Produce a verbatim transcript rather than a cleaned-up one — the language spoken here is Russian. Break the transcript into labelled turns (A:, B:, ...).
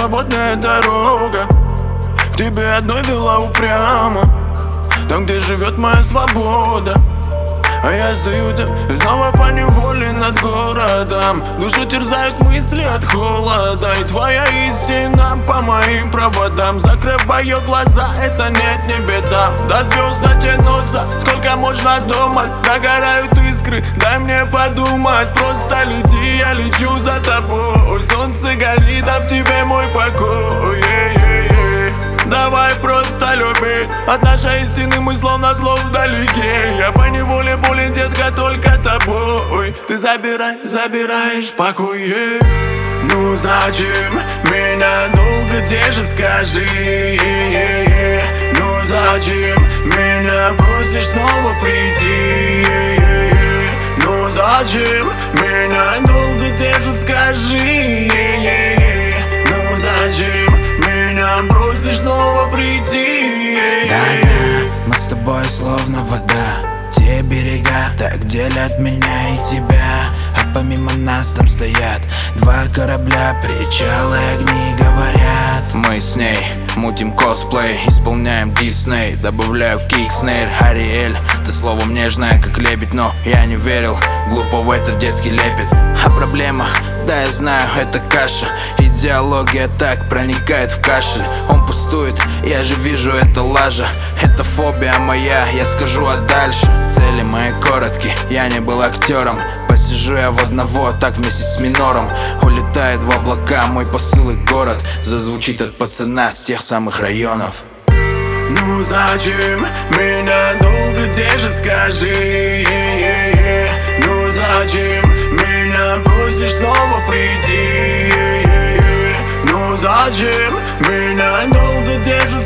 A: свободная дорога к тебе одной вела упрямо, там, где живет моя свобода. А я стою там, снова поневоле над городом. Душу терзают мысли от холода, и твоя истина по моим проводам. Закрываю глаза, это нет, не беда. До звезд дотянуться, сколько можно думать. Догорают искры, дай мне подумать. Просто лети, я лечу за тобой. Солнце горит, а в тебе мой покой. Давай просто любить. От нашей истины мы словно слов вдалеке. Я поневоле болен, детка, только тобой. Ты забирай, забираешь покой. Ну зачем меня долго держишь, скажи? Ну зачем меня просишь снова прийти? Ну зачем меня долго держишь, скажи? Ну зачем меня просишь снова прийти?
B: Да-да, мы с тобой словно вода. Те берега так делят меня и тебя. А помимо нас там стоят два корабля, причалы, огни говорят. Мы с ней мутим косплей, исполняем Дисней. Добавляю кик, снейр, Ариэль. Ты словом нежная, как лебедь, но я не верил глупо в этот детский лепет. О проблемах, да я знаю, это каша. Идеология так проникает в кашель. Он пустует, я же вижу, это лажа. Это фобия моя, я скажу, а дальше цели мои короткие, я не был актером. Посижу я в одного, так вместе с минором. Улетает в облака мой посыл, и город зазвучит от пацана с тех самых районов.
A: Ну зачем меня долго держишь, скажи? Ну зачем меня просишь снова прийти? Ну зачем меня долго держишь,